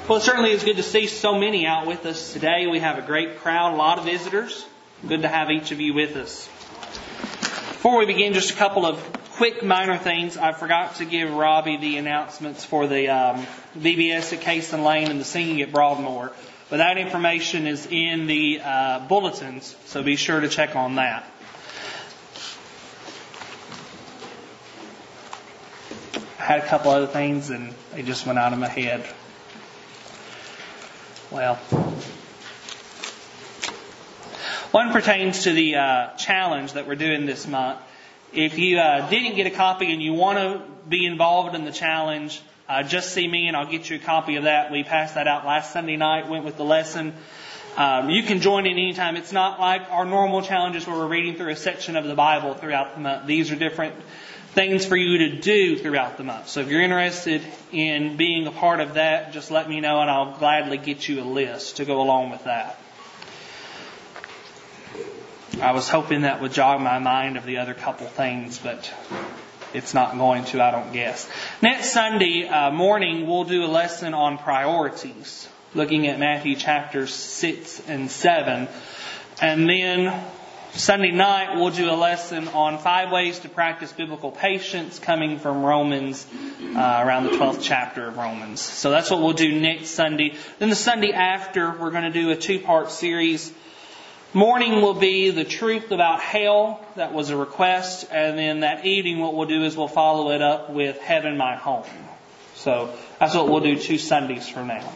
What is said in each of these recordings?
Well, it certainly is good to see so many out with us today. We have a great crowd, a lot of visitors. Good to have each of you with us. Before we begin, just a couple of quick minor things. I forgot to give Robbie the announcements for the VBS at Cason Lane and the singing at Broadmoor. But that information is in the bulletins, so be sure to check on that. I had a couple other things and they just went out of my head. Well, one pertains to the challenge that we're doing this month. If you didn't get a copy and you want to be involved in the challenge, just see me and I'll get you a copy of that. We passed that out last Sunday night, went with the lesson. You can join in anytime. It's not like our normal challenges where we're reading through a section of the Bible throughout the month. These are different things for you to do throughout the month. So if you're interested in being a part of that, just let me know and I'll gladly get you a list to go along with that. I was hoping that would jog my mind of the other couple things, but it's not going to, I don't guess. Next Sunday morning, we'll do a lesson on priorities, looking at Matthew chapters 6 and 7. And then Sunday night, we'll do a lesson on 5 ways to practice biblical patience, coming from Romans, around the 12th chapter of Romans. So that's what we'll do next Sunday. Then the Sunday after, we're going to do a 2-part series. Morning will be the truth about hell. That was a request. And then that evening, what we'll do is we'll follow it up with Heaven My Home. So that's what we'll do 2 Sundays from now.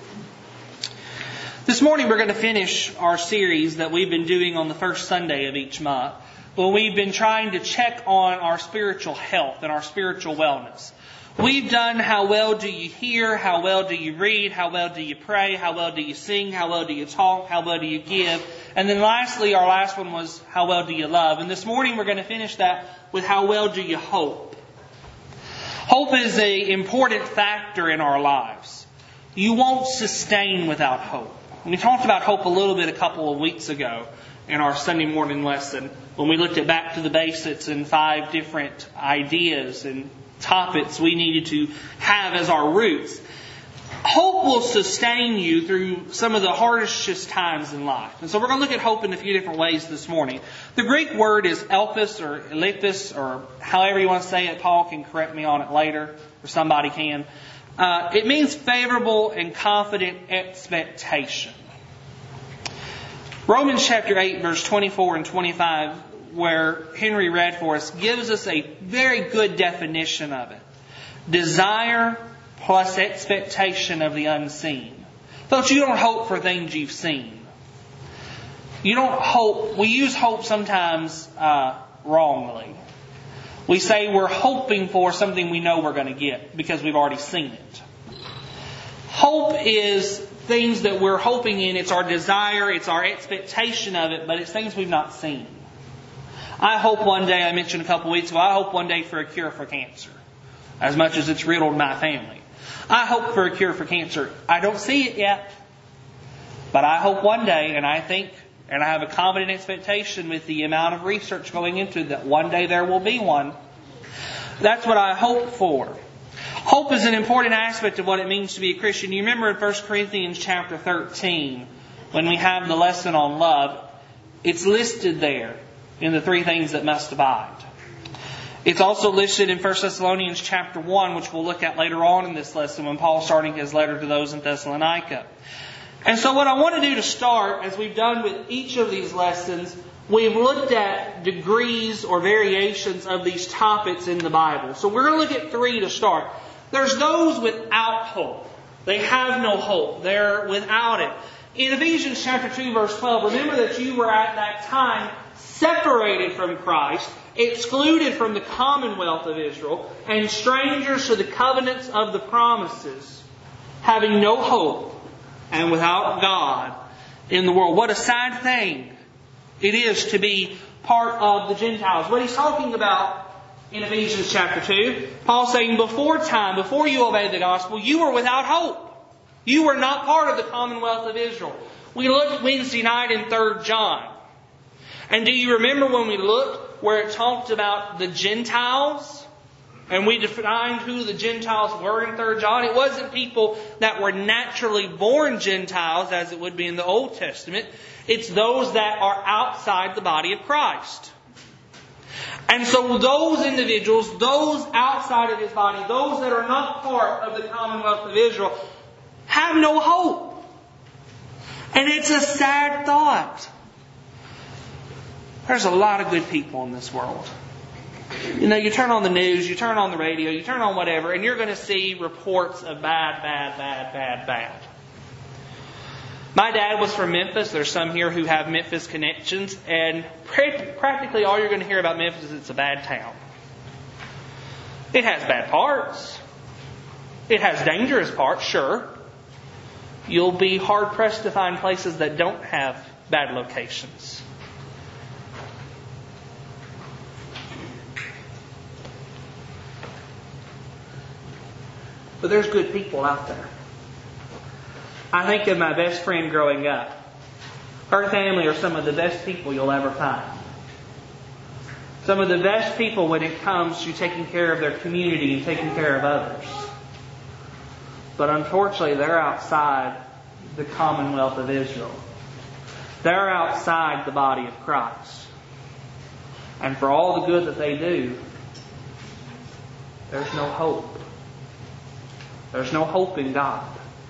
This morning we're going to finish our series that we've been doing on the first Sunday of each month. Well, we've been trying to check on our spiritual health and our spiritual wellness. We've done how well do you hear, how well do you read, how well do you pray, how well do you sing, how well do you talk, how well do you give. And then lastly, our last one was how well do you love. And this morning we're going to finish that with how well do you hope. Hope is an important factor in our lives. You won't sustain without hope. We talked about hope a little bit a couple of weeks ago in our Sunday morning lesson when we looked at back to the basics and 5 different ideas and topics we needed to have as our roots. Hope will sustain you through some of the hardest times in life. And so we're going to look at hope in a few different ways this morning. The Greek word is elpis or elipis or however you want to say it. Paul can correct me on it later or somebody can. It means favorable and confident expectation. Romans chapter 8, verse 24 and 25, where Henry read for us, gives us a very good definition of it. Desire plus expectation of the unseen. Folks, you don't hope for things you've seen. You don't hope. We use hope sometimes wrongly. We say we're hoping for something we know we're going to get because we've already seen it. Hope is things that we're hoping in. It's our desire, it's our expectation of it, but it's things we've not seen. I hope one day, I mentioned a couple weeks ago, I hope one day for a cure for cancer. As much as it's riddled my family. I hope for a cure for cancer. I don't see it yet. But I hope one day, and I think, and I have a confident expectation with the amount of research going into it, that one day there will be one. That's what I hope for. Hope is an important aspect of what it means to be a Christian. You remember in 1 Corinthians chapter 13, when we have the lesson on love, it's listed there in the 3 things that must abide. It's also listed in 1 Thessalonians chapter 1, which we'll look at later on in this lesson when Paul's starting his letter to those in Thessalonica. And so what I want to do to start, as we've done with each of these lessons, we've looked at degrees or variations of these topics in the Bible. So we're going to look at 3 to start. There's those without hope. They have no hope. They're without it. In Ephesians chapter 2, verse 12, remember that you were at that time separated from Christ, excluded from the commonwealth of Israel, and strangers to the covenants of the promises, having no hope and without God in the world. What a sad thing it is to be part of the Gentiles. What he's talking about in Ephesians chapter 2, Paul's saying before time, before you obeyed the gospel, you were without hope. You were not part of the commonwealth of Israel. We looked Wednesday night in 3 John. And do you remember when we looked where it talked about the Gentiles And we defined who the Gentiles were in 3 John. It wasn't people that were naturally born Gentiles, as it would be in the Old Testament. It's those that are outside the body of Christ. And so those individuals, those outside of His body, those that are not part of the commonwealth of Israel, have no hope. And it's a sad thought. There's a lot of good people in this world. You know, you turn on the news, you turn on the radio, you turn on whatever, and you're going to see reports of bad. My dad was from Memphis. There's some here who have Memphis connections. And practically all you're going to hear about Memphis is it's a bad town. It has bad parts. It has dangerous parts, sure. You'll be hard-pressed to find places that don't have bad locations. But there's good people out there. I think of my best friend growing up. Her family are some of the best people you'll ever find. Some of the best people when it comes to taking care of their community and taking care of others. But unfortunately, they're outside the commonwealth of Israel. They're outside the body of Christ. And for all the good that they do, there's no hope. There's no hope in God.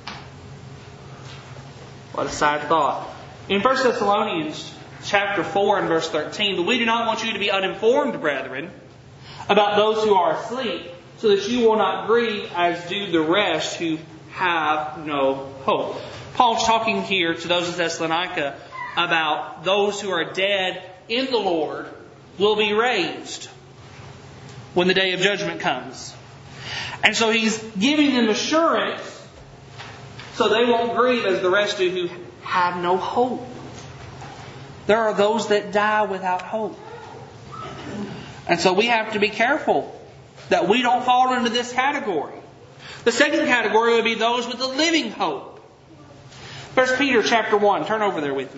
What a sad thought. In 1 Thessalonians chapter 4 and verse 13, but we do not want you to be uninformed, brethren, about those who are asleep, so that you will not grieve as do the rest who have no hope. Paul's talking here to those of Thessalonica about those who are dead in the Lord will be raised when the day of judgment comes. And so he's giving them assurance so they won't grieve as the rest do who have no hope. There are those that die without hope. And so we have to be careful that we don't fall into this category. The second category would be those with a living hope. 1 Peter chapter 1. Turn over there with me.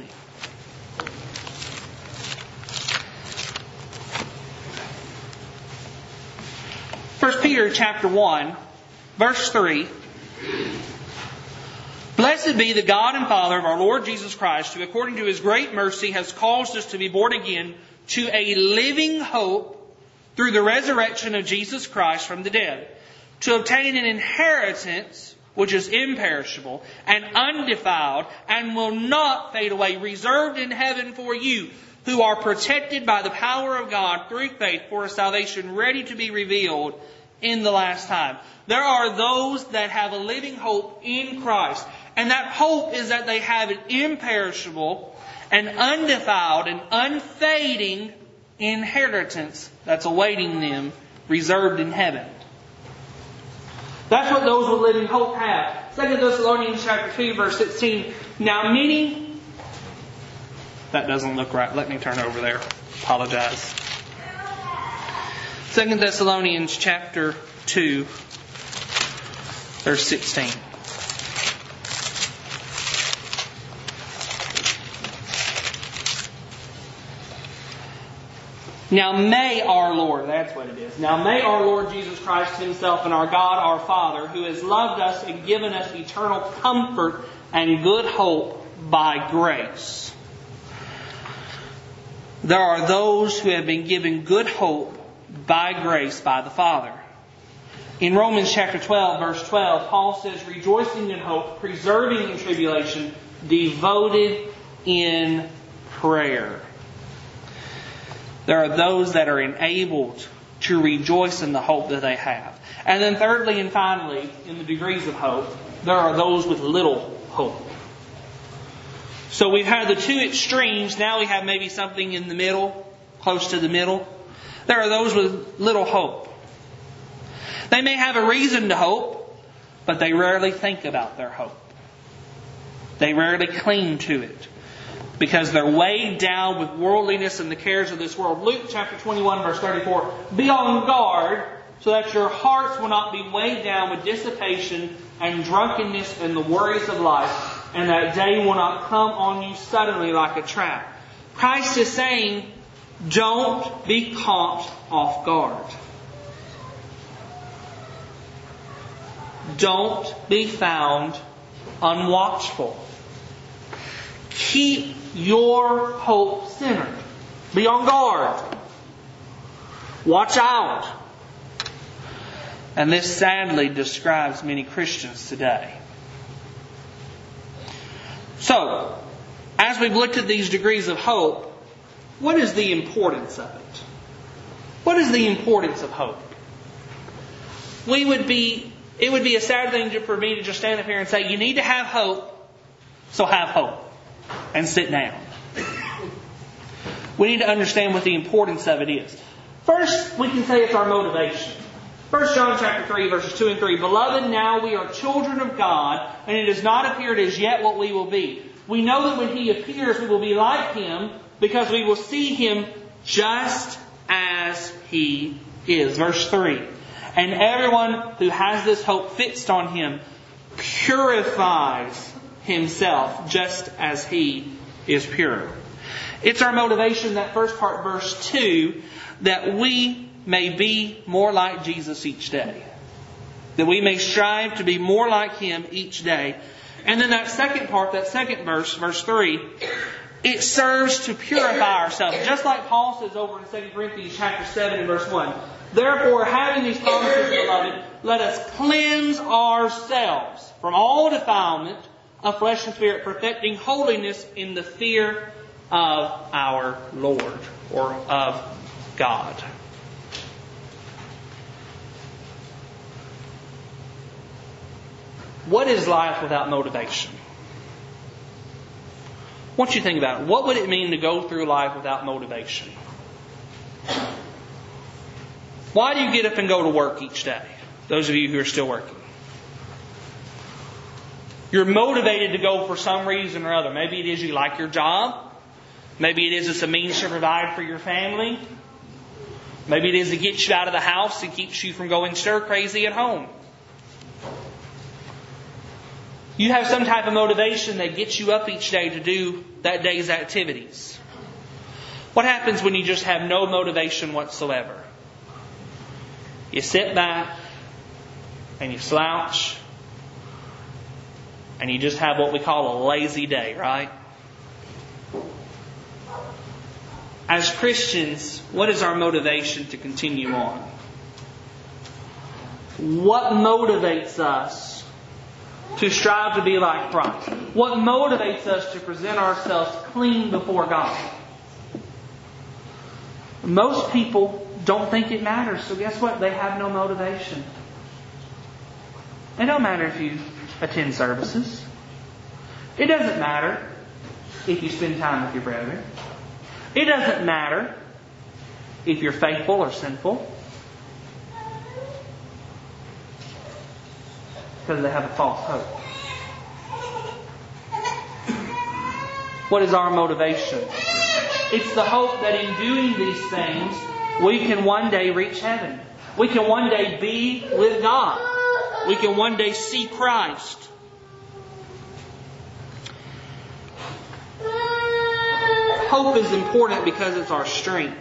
1 Peter chapter 1, verse 3. Blessed be the God and Father of our Lord Jesus Christ, who according to His great mercy has caused us to be born again to a living hope through the resurrection of Jesus Christ from the dead, to obtain an inheritance which is imperishable and undefiled and will not fade away, reserved in heaven for you, who are protected by the power of God through faith for a salvation ready to be revealed in the last time. There are those that have a living hope in Christ. And that hope is that they have an imperishable and undefiled and unfading inheritance that's awaiting them, reserved in heaven. That's what those with living hope have. 2 Thessalonians chapter 2, verse 16. Now many... That doesn't look right. Let me turn over there. Apologize. 2 Thessalonians chapter 2, verse 16. Now may our Lord, that's what it is. Now may our Lord Jesus Christ Himself and our God, our Father, who has loved us and given us eternal comfort and good hope by grace. There are those who have been given good hope by grace by the Father. In Romans chapter 12, verse 12, Paul says, rejoicing in hope, preserving in tribulation, devoted in prayer. There are those that are enabled to rejoice in the hope that they have. And then thirdly and finally, in the degrees of hope, there are those with little hope. So we've had the two extremes. Now we have maybe something in the middle, close to the middle. There are those with little hope. They may have a reason to hope, but they rarely think about their hope. They rarely cling to it, because they're weighed down with worldliness and the cares of this world. Luke chapter 21, verse 34. Be on guard so that your hearts will not be weighed down with dissipation and drunkenness and the worries of life, and that day will not come on you suddenly like a trap. Christ is saying, don't be caught off guard. Don't be found unwatchful. Keep your hope centered. Be on guard. Watch out. And this sadly describes many Christians today. So, as we've looked at these degrees of hope, what is the importance of it? What is the importance of hope? It would be a sad thing for me to just stand up here and say, you need to have hope, so have hope. And sit down. We need to understand what the importance of it is. First, we can say it's our motivation. 1 John chapter 3, verses 2 and 3. Beloved, now we are children of God, and it has not appeared as yet what we will be. We know that when He appears, we will be like Him, because we will see Him just as He is. Verse 3. And everyone who has this hope fixed on Him purifies himself just as He is pure. It's our motivation, that first part, verse 2, that we may be more like Jesus each day. That we may strive to be more like Him each day. And then that second part, that second verse, verse 3, it serves to purify ourselves. Just like Paul says over in 2 Corinthians chapter 7 and verse 1. Therefore, having these promises, beloved, let us cleanse ourselves from all defilement of flesh and spirit, perfecting holiness in the fear of our Lord, or of God. What is life without motivation? I want you to think about it. What would it mean to go through life without motivation? Why do you get up and go to work each day? Those of you who are still working. You're motivated to go for some reason or other. Maybe it is you like your job. Maybe it is it's a means to provide for your family. Maybe it is to get you out of the house and keeps you from going stir crazy at home. You have some type of motivation that gets you up each day to do that day's activities. What happens when you just have no motivation whatsoever? You sit back and you slouch and you just have what we call a lazy day, right? As Christians, what is our motivation to continue on? What motivates us to strive to be like Christ? What motivates us to present ourselves clean before God? Most people don't think it matters, so guess what? They have no motivation. It don't matter if you attend services. It doesn't matter if you spend time with your brethren. It doesn't matter if you're faithful or sinful. Because they have a false hope. What is our motivation? It's the hope that in doing these things, we can one day reach heaven. We can one day be with God. We can one day see Christ. Hope is important because it's our strength.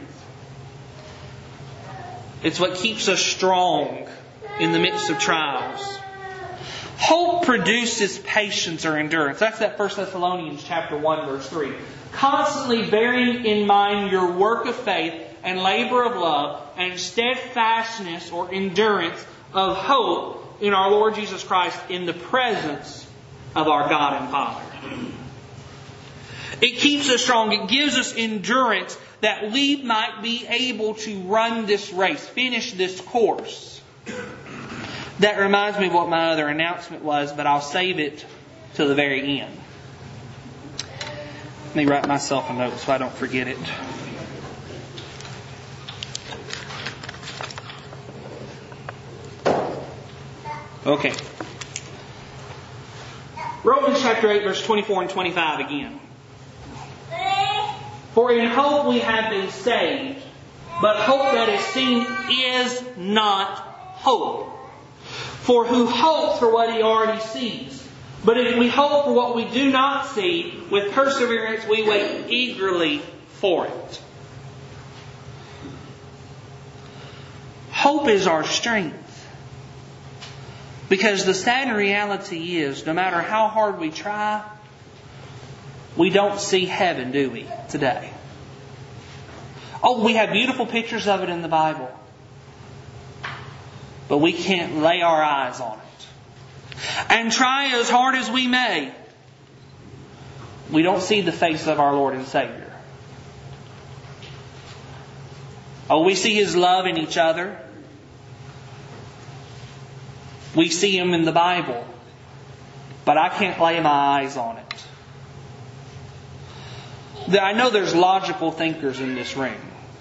It's what keeps us strong in the midst of trials. Hope produces patience or endurance. That's that 1 Thessalonians chapter 1 verse 3. Constantly bearing in mind your work of faith and labor of love and steadfastness or endurance of hope in our Lord Jesus Christ in the presence of our God and Father. It keeps us strong. It gives us endurance that we might be able to run this race, finish this course. That reminds me of what my other announcement was, but I'll save it to the very end. Let me write myself a note so I don't forget it. Okay. Romans chapter 8, verse 24 and 25 again. For in hope we have been saved, but hope that is seen is not hope. For who hopes for what he already sees? But if we hope for what we do not see, with perseverance we wait eagerly for it. Hope is our strength. Because the sad reality is, no matter how hard we try, we don't see heaven, do we, today? Oh, we have beautiful pictures of it in the Bible. But we can't lay our eyes on it. And try as hard as we may, we don't see the face of our Lord and Savior. Oh, we see His love in each other. We see Him in the Bible. But I can't lay my eyes on it. I know there's logical thinkers in this room.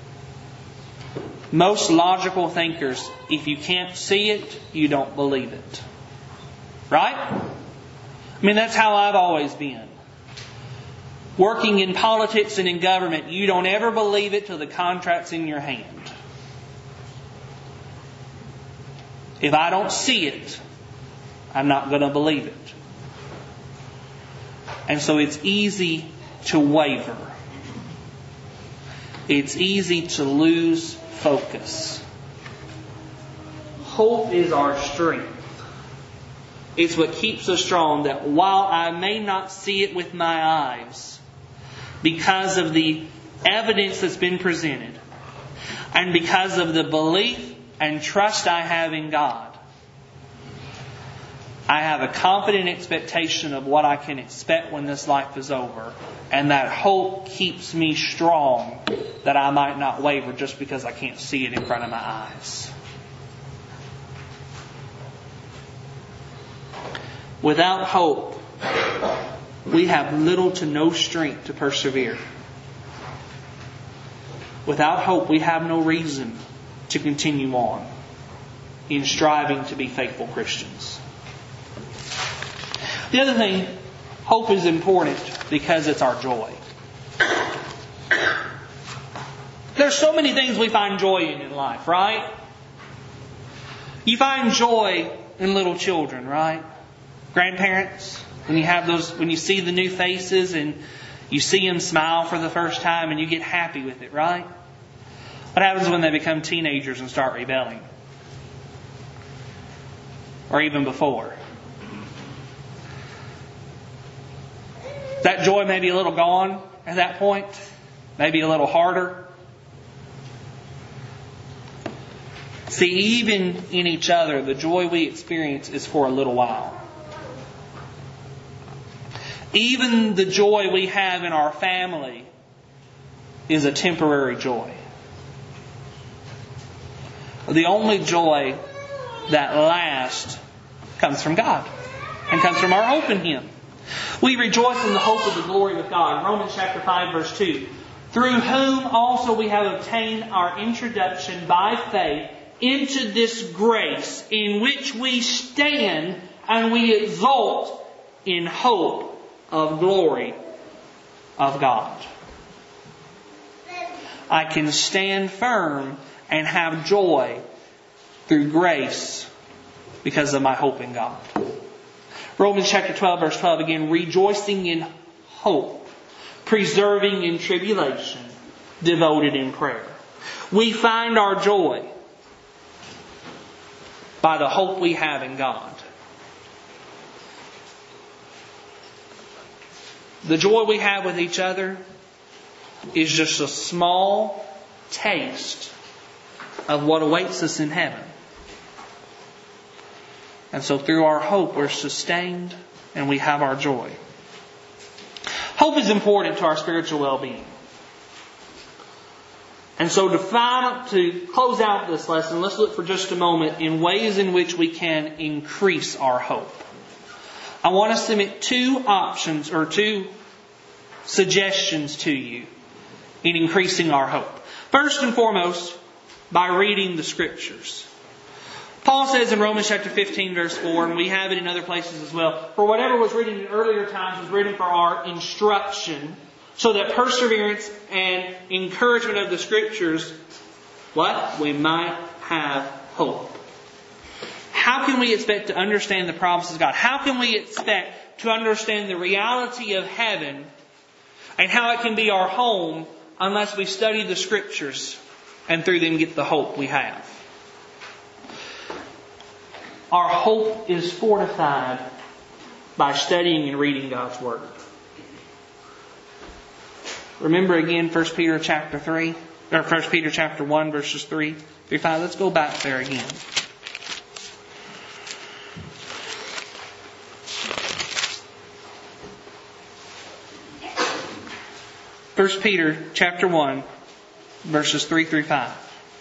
Most logical thinkers, if you can't see it, you don't believe it. Right? I mean, that's how I've always been. Working in politics and in government, you don't ever believe it till the contract's in your hand. If I don't see it, I'm not going to believe it. And so it's easy to waver. It's easy to lose focus. Hope is our strength. It's what keeps us strong, that while I may not see it with my eyes, because of the evidence that's been presented, and because of the belief and trust I have in God, I have a confident expectation of what I can expect when this life is over. And that hope keeps me strong, that I might not waver just because I can't see it in front of my eyes. Without hope, we have little to no strength to persevere. Without hope, we have no reason to continue on in striving to be faithful Christians. The other thing, hope is important because it's our joy. There's so many things we find joy in life, right? You find joy in little children, right? Grandparents, when you see the new faces and you see them smile for the first time and you get happy with it, right? What happens when they become teenagers and start rebelling? Or even before? That joy may be a little gone at that point. Maybe a little harder. See, even in each other, the joy we experience is for a little while. Even the joy we have in our family is a temporary joy. The only joy that lasts comes from God and comes from our hope in Him. We rejoice in the hope of the glory of God. Romans chapter 5 verse 2. Through whom also we have obtained our introduction by faith into this grace in which we stand and we exult in hope of glory of God. I can stand firm and have joy through grace because of my hope in God. Romans chapter 12 verse 12 again, rejoicing in hope, persevering in tribulation, devoted in prayer. We find our joy by the hope we have in God. The joy we have with each other is just a small taste of what awaits us in heaven. And so through our hope we're sustained and we have our joy. Hope is important to our spiritual well-being. And so to close out this lesson, let's look for just a moment in ways in which we can increase our hope. I want to submit two options or two suggestions to you in increasing our hope. First and foremost, by reading the Scriptures. Paul says in Romans chapter 15 verse 4, and we have it in other places as well, for whatever was written in earlier times was written for our instruction, so that perseverance and encouragement of the Scriptures, what? We might have hope. How can we expect to understand the promises of God? How can we expect to understand the reality of heaven and how it can be our home unless we study the Scriptures and through them get the hope we have? our hope is fortified by studying and reading God's Word. Remember again 1 Peter chapter 3, or 1 Peter chapter 1, verses 3 through 5. Let's go back there again. First Peter chapter 1, verses 3 through 5.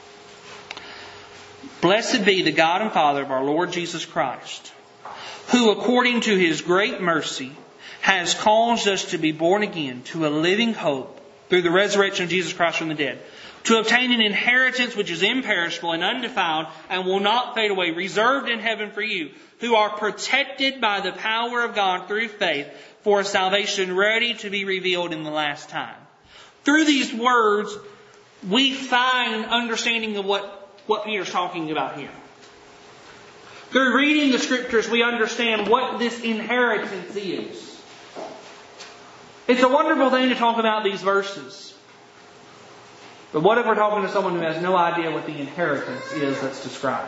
Blessed be the God and Father of our Lord Jesus Christ, who according to His great mercy has caused us to be born again to a living hope through the resurrection of Jesus Christ from the dead, to obtain an inheritance which is imperishable and undefiled and will not fade away, reserved in heaven for you, who are protected by the power of God through faith for a salvation ready to be revealed in the last time. Through these words, we find understanding of what Peter's talking about here. Through reading the Scriptures, we understand what this inheritance is. It's a wonderful thing to talk about these verses. But what if we're talking to someone who has no idea what the inheritance is that's described?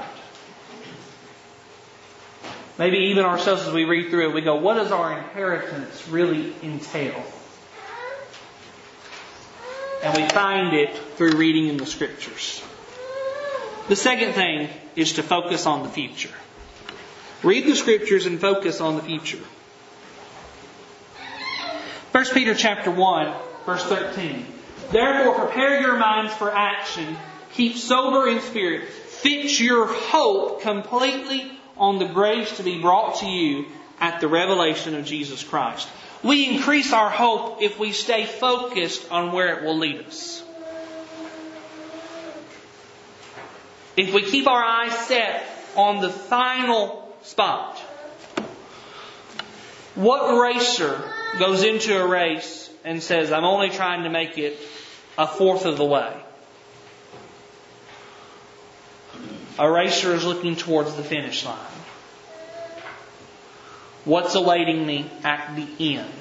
Maybe even ourselves as we read through it, we go, what does our inheritance really entail? And we find it through reading in the Scriptures. The second thing is to focus on the future. Read the Scriptures and focus on the future. 1 Peter chapter 1, verse 13. Therefore prepare your minds for action. Keep sober in spirit. Fix your hope completely on the grace to be brought to you at the revelation of Jesus Christ. We increase our hope if we stay focused on where it will lead us. If we keep our eyes set on the final spot. What racer goes into a race and says, I'm only trying to make it a fourth of the way? A racer is looking towards the finish line. What's awaiting me at the end?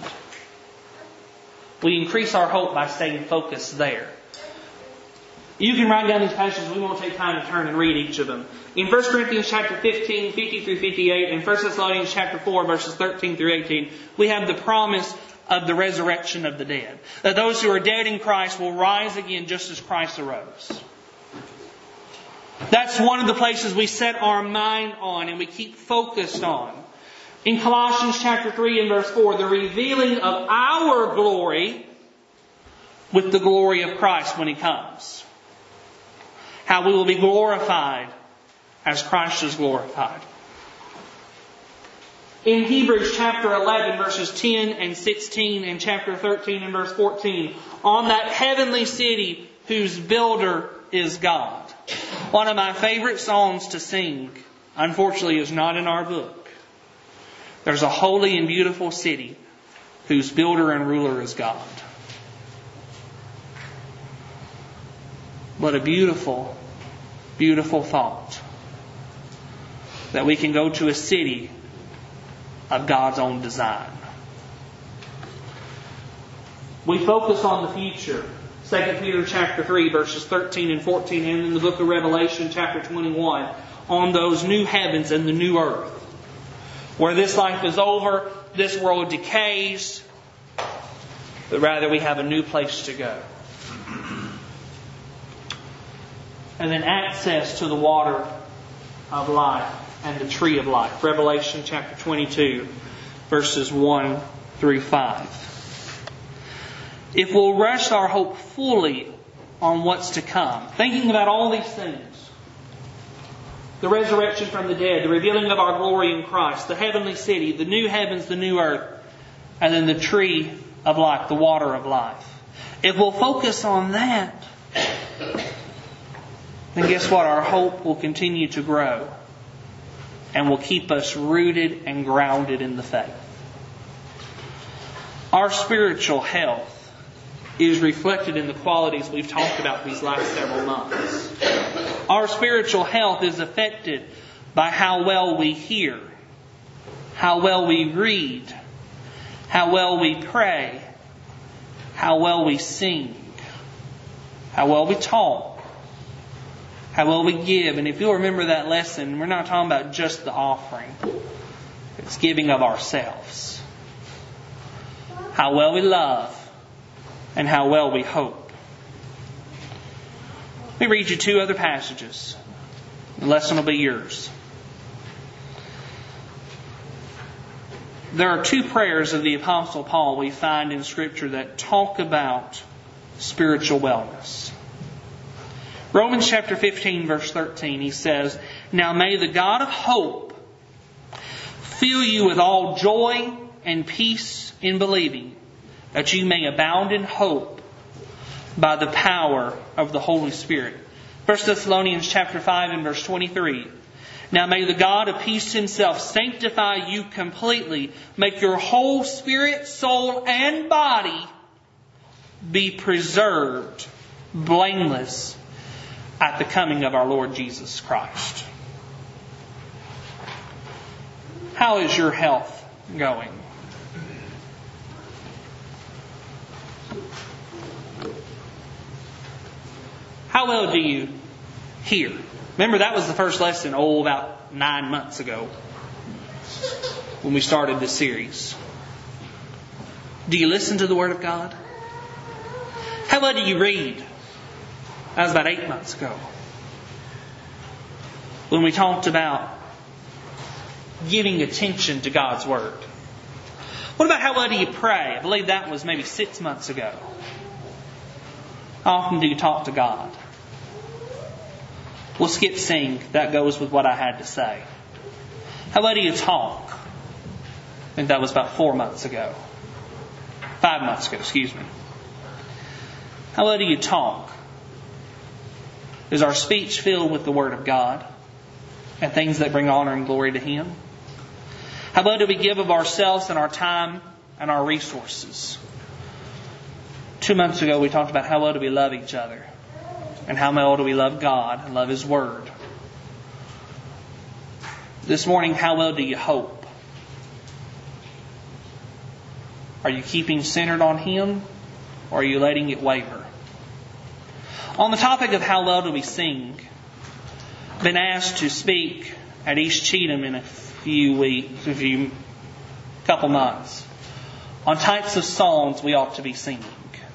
We increase our hope by staying focused there. You can write down these passages. We won't take time to turn and read each of them. In 1 Corinthians chapter 15, 50 through 58, and 1 Thessalonians chapter 4, verses 13 through 18, we have the promise of the resurrection of the dead. That those who are dead in Christ will rise again just as Christ arose. That's one of the places we set our mind on and we keep focused on. In Colossians chapter 3 and verse 4, the revealing of our glory with the glory of Christ when He comes. How we will be glorified as Christ is glorified. In Hebrews chapter 11 verses 10 and 16 and chapter 13 and verse 14, on that heavenly city whose builder is God. One of my favorite songs to sing, unfortunately, is not in our book. There's a holy and beautiful city whose builder and ruler is God. What a beautiful, beautiful thought. That we can go to a city of God's own design. We focus on the future. 2 Peter chapter 3 verses 13 and 14 and in the book of Revelation chapter 21 on those new heavens and the new earth. Where this life is over, this world decays, but rather we have a new place to go. And then access to the water of life and the tree of life. Revelation chapter 22, verses 1 through 5. If we'll rest our hope fully on what's to come, thinking about all these things, the resurrection from the dead, the revealing of our glory in Christ, the heavenly city, the new heavens, the new earth, and then the tree of life, the water of life. If we'll focus on that, then guess what? Our hope will continue to grow and will keep us rooted and grounded in the faith. Our spiritual health is reflected in the qualities we've talked about these last several months. Our spiritual health is affected by how well we hear, how well we read, how well we pray, how well we sing, how well we talk, How well we give. And if you'll remember that lesson, we're not talking about just the offering. It's giving of ourselves. How well we love and how well we hope. Let me read you 2 other passages. The lesson will be yours. There are 2 prayers of the Apostle Paul we find in Scripture that talk about spiritual wellness. Romans chapter 15, verse 13, he says, "Now may the God of hope fill you with all joy and peace in believing, that you may abound in hope by the power of the Holy Spirit." 1 Thessalonians chapter 5 and verse 23. "Now may the God of peace Himself sanctify you completely, make your whole spirit, soul, and body be preserved blameless at the coming of our Lord Jesus Christ." How is your health going? How well do you hear? Remember, that was the first lesson, about 9 months ago when we started this series. Do you listen to the Word of God? How well do you read? That was about 8 months ago when we talked about giving attention to God's Word. What about how well do you pray? I believe that was maybe 6 months ago. How often do you talk to God? We'll skip sing. That goes with what I had to say. How well do you talk? I think that was about 4 months ago. 5 months ago, excuse me. How well do you talk? Is our speech filled with the Word of God and things that bring honor and glory to Him? How well do we give of ourselves and our time and our resources? 2 months ago we talked about how well do we love each other and how well do we love God and love His Word. This morning, how well do you hope? Are you keeping centered on Him or are you letting it waver? On the topic of how well do we sing, I've been asked to speak at East Cheatham in a couple months on types of songs we ought to be singing.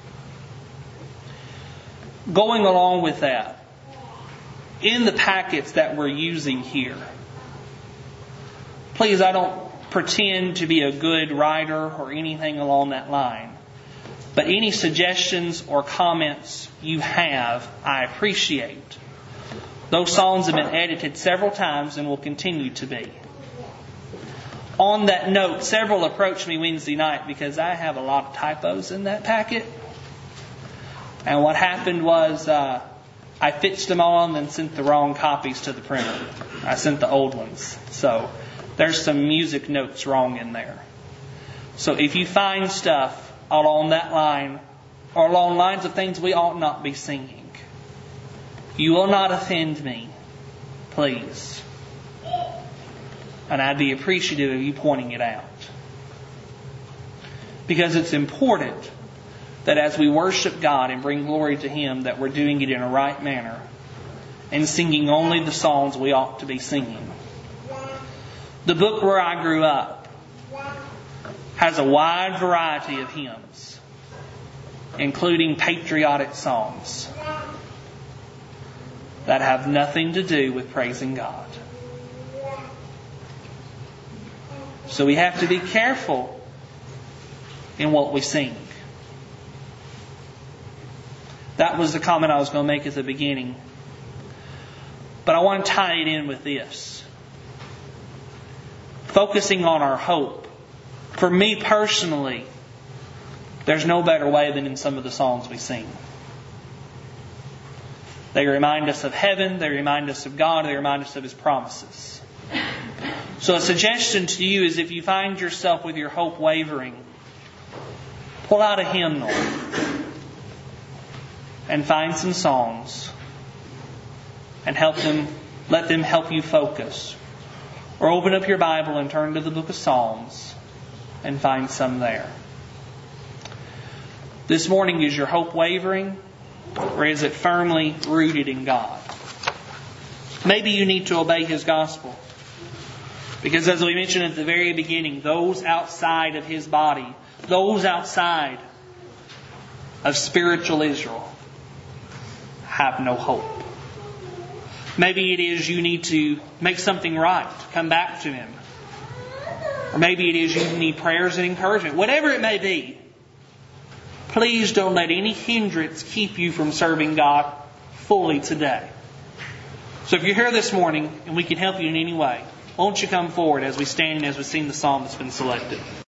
Going along with that, in the packets that we're using here, please, I don't pretend to be a good writer or anything along that line, but any suggestions or comments you have, I appreciate. Those songs have been edited several times and will continue to be. On that note, several approached me Wednesday night because I have a lot of typos in that packet. And what happened was I fixed them all and then sent the wrong copies to the printer. I sent the old ones. So there's some music notes wrong in there. So if you find stuff along that line or along lines of things we ought not be singing, you will not offend me, please. And I'd be appreciative of you pointing it out. Because it's important that as we worship God and bring glory to Him, that we're doing it in a right manner and singing only the songs we ought to be singing. The book where I grew up has a wide variety of hymns, including patriotic songs that have nothing to do with praising God. So we have to be careful in what we sing. That was the comment I was going to make at the beginning. But I want to tie it in with this. Focusing on our hope. For me personally, there's no better way than in some of the songs we sing. They remind us of heaven, they remind us of God, they remind us of His promises. So a suggestion to you is if you find yourself with your hope wavering, pull out a hymnal and find some songs and let them help you focus. Or open up your Bible and turn to the book of Psalms and find some there. This morning, is your hope wavering or is it firmly rooted in God? Maybe you need to obey His gospel. Because as we mentioned at the very beginning, those outside of His body, those outside of spiritual Israel, have no hope. Maybe it is you need to make something right, come back to Him. Or maybe it is you need prayers and encouragement. Whatever it may be, please don't let any hindrance keep you from serving God fully today. So if you're here this morning and we can help you in any way, won't you come forward as we stand and as we sing the psalm that's been selected.